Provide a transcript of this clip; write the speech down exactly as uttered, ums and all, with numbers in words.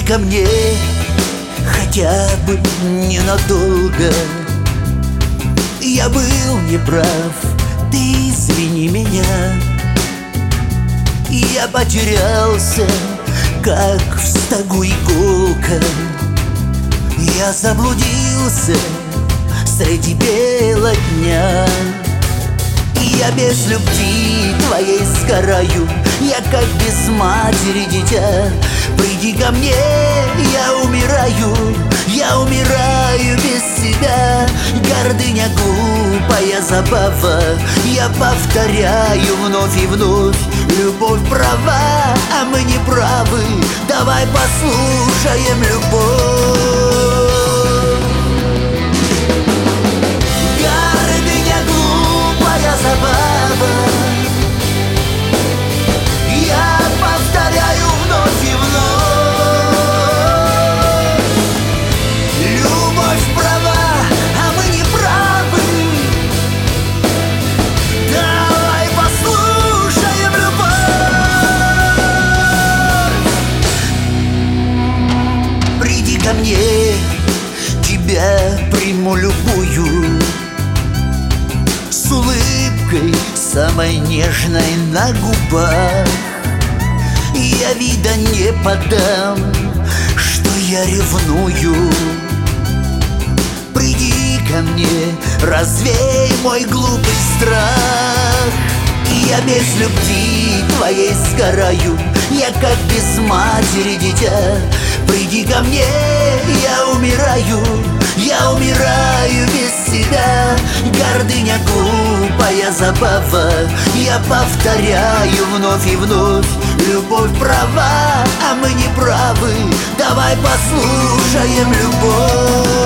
ко мне хотя бы ненадолго. Я был неправ, ты извини меня. Я потерялся, как в стогу иголка. Я заблудился среди бела дня. Я без любви твоей сгораю, я как без матери дитя. Приди ко мне, я умираю, я умираю без тебя. Гордыня глупая забава, я повторяю вновь и вновь. Любовь права, а мы не правы, давай послушаем любовь. Гордыня глупая забава, я повторяю вновь и вновь. Любовь права, а мы не правы, давай послушаем любовь. Приди ко мне, тебя приму любую, с улыбкой самой нежной на губах. Я вида не подам, что я ревную. Приди ко мне, развей мой глупый страх. Я без любви твоей сгораю, я как без матери дитя. Приди ко мне, я умираю, я умираю без тебя. Гордыня глупая забава, я повторяю вновь и вновь. Любовь права, а мы не правы, давай послушаем любовь.